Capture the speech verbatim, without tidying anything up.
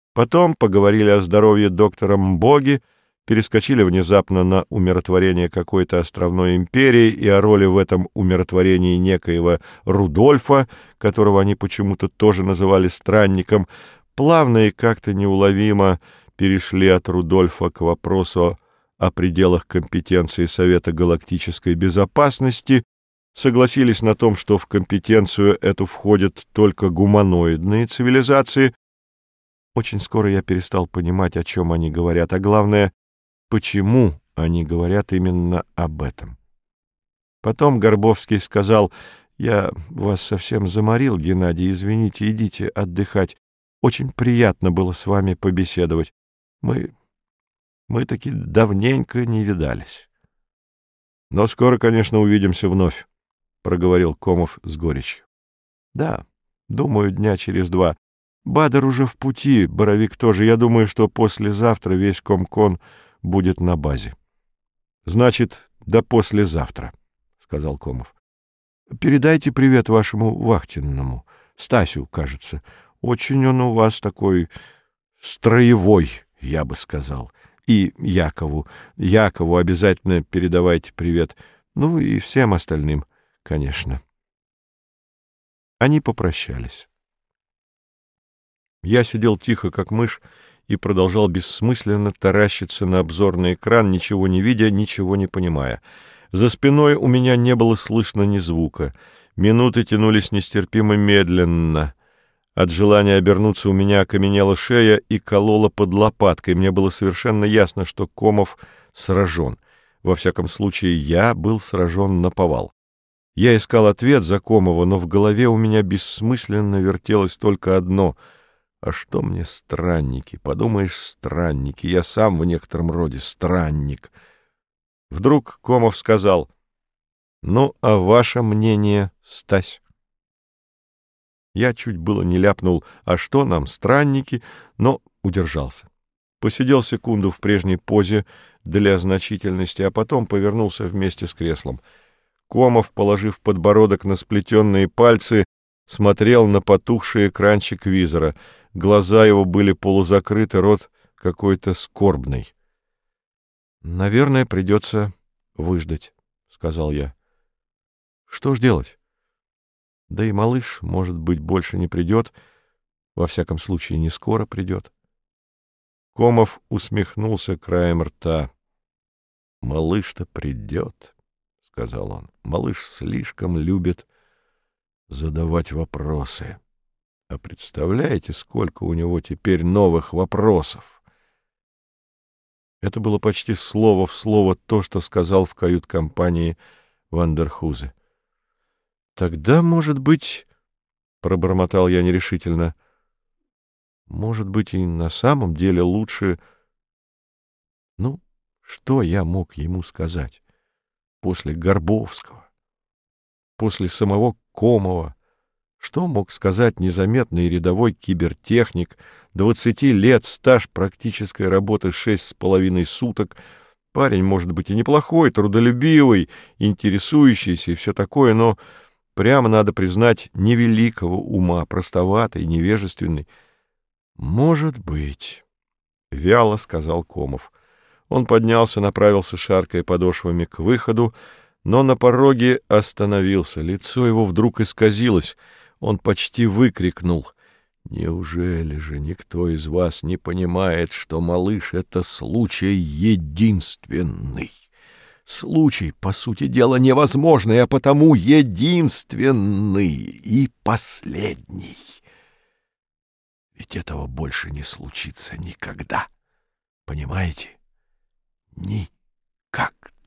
Потом поговорили о здоровье доктора Мбоги, перескочили внезапно на умиротворение какой-то островной империи и о роли в этом умиротворении некоего Рудольфа, которого они почему-то тоже называли странником, плавно и как-то неуловимо перешли от Рудольфа к вопросу о пределах компетенции Совета галактической безопасности, согласились на том, что в компетенцию эту входят только гуманоидные цивилизации. Очень скоро я перестал понимать, о чем они говорят, а главное, почему они говорят именно об этом. Потом Горбовский сказал: «Я вас совсем заморил, Геннадий, извините, идите отдыхать. Очень приятно было с вами побеседовать. Мы, мы таки давненько не видались». «Но скоро, конечно, увидимся вновь», — проговорил Комов с горечью. «Да, думаю, дня через два. Бадер уже в пути, Боровик тоже. Я думаю, что послезавтра весь Комкон будет на базе». «Значит, до послезавтра», — сказал Комов. «Передайте привет вашему вахтенному, Стасю, кажется. Очень он у вас такой строевой, я бы сказал. И Якову. Якову обязательно передавайте привет. Ну и всем остальным, конечно». Они попрощались. Я сидел тихо, как мышь, и продолжал бессмысленно таращиться на обзорный экран, ничего не видя, ничего не понимая. За спиной у меня не было слышно ни звука. Минуты тянулись нестерпимо медленно. От желания обернуться у меня окаменела шея и колола под лопаткой. Мне было совершенно ясно, что Комов сражен. Во всяком случае, я был сражен наповал. Я искал ответ за Комова, но в голове у меня бессмысленно вертелось только одно — а что мне странники? Подумаешь, странники. Я сам в некотором роде странник. Вдруг Комов сказал: «Ну, а ваше мнение, Стась?» Я чуть было не ляпнул: «А что нам, странники?» но удержался. Посидел секунду в прежней позе для значительности, а потом повернулся вместе с креслом. Комов, положив подбородок на сплетенные пальцы, смотрел на потухший экранчик визора. Глаза его были полузакрыты, рот какой-то скорбный. «Наверное, придется выждать», — сказал я. «Что ж делать? Да и малыш, может быть, больше не придет, во всяком случае, не скоро придет». Комов усмехнулся краем рта. «Малыш-то придет», — сказал он. «Малыш слишком любит задавать вопросы. А представляете, сколько у него теперь новых вопросов?» Это было почти слово в слово то, что сказал в кают-компании Ван дер Хузе. «Тогда, может быть, — пробормотал я нерешительно, — может быть, и на самом деле лучше... Ну, что я мог ему сказать после Горбовского, после самого Комова? Что мог сказать незаметный рядовой кибертехник, двадцати лет, стаж практической работы шесть с половиной суток, парень, может быть, и неплохой, трудолюбивый, интересующийся и все такое, но, прямо надо признать, невеликого ума, простоватый, невежественный? «Может быть», — вяло сказал Комов. Он поднялся, направился, шаркая подошвами, к выходу, но на пороге остановился. Лицо его вдруг исказилось. Он почти выкрикнул: «Неужели же никто из вас не понимает, что малыш — это случай единственный? Случай, по сути дела, невозможный, а потому единственный и последний. Ведь этого больше не случится никогда. Понимаете? Никогда».